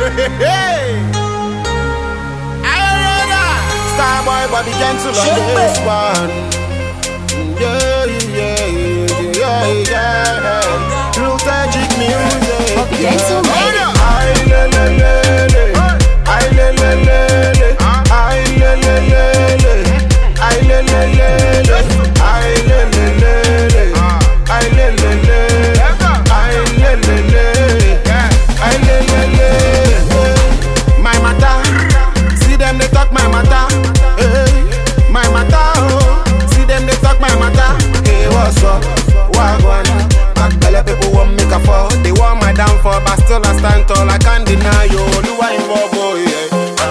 Starboy, body gentle on this one. Yeah. Lutajik music. Gentle lady. My matter, see them they talk my matter. My matter, oh, see them they talk my matter. Hey, what's up? Wagwan. Backbelle people want make a fall. They want my downfall, but still I stand tall. I can't deny you. Oluwa involve, oh yeah.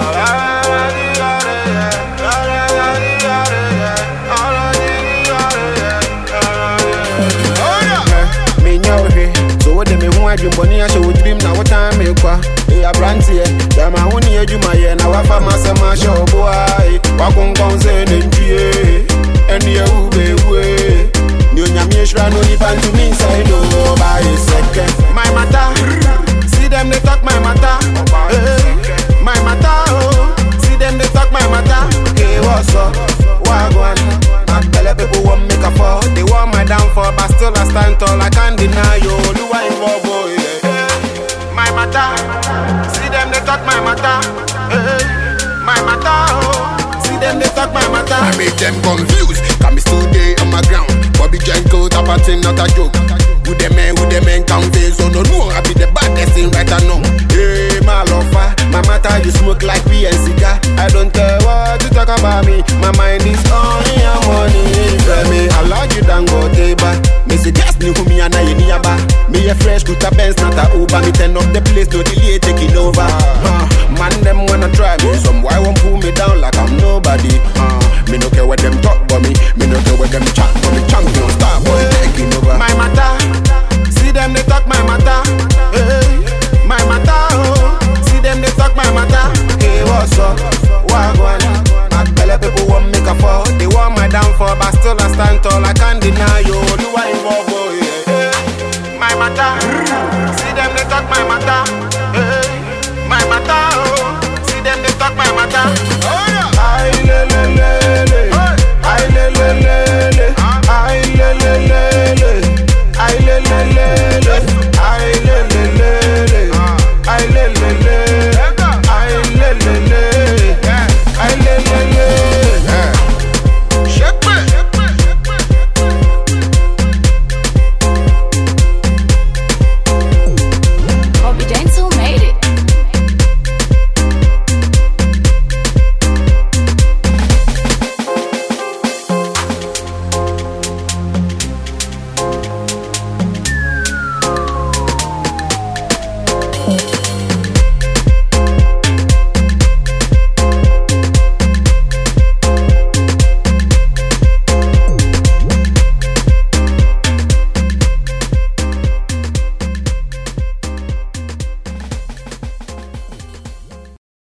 So what them who I dream bunny I show dream now what time me kwa. Hey a brand here, yeah my honey ejuma here now I find myself my show boy. Wakun konse nentie, eni e ube we. Ni onyame shra no ni pan to me inside oh by a second. My matter, see them they talk my matter. My matter oh, see them they talk my matter. Hey what's up? Wagwan. Backbelle people want make a fall. They want my downfall, but still I stand tall. I can't deny you. Oluwa involve, oh yeah. My matter, see them they talk my matter. My matter, oh, see them they talk my matter. I make them confused, cause me still day on my ground. Bobby Janko, tap a thing, not a joke. Who them men count face, so no I be the baddest thing right now. Hey, my lover, my matter, you smoke like we and cigar. I don't care what you talk about me. My mind is only your money. Tell me, I love you, don't go table. Me say, just me who me and I nearby. Me a fresh scooter Benz, not a Uber. Me turn up the place, no delay, taking over. Man, them wanna try me. Some why won't pull me down like I'm nobody. Me no care what them talk about me. Me no care what them chat for me. Champion star boy taking over. My matter, see them they talk my matter. My matter, oh, see them they talk my matter. Hey, what's up? Wagwan. Backbelle people want make a fall. They want my downfall, but still I stand tall. I can't deny you. Oluwa involve, oh yeah. My matter, see them they talk my matter.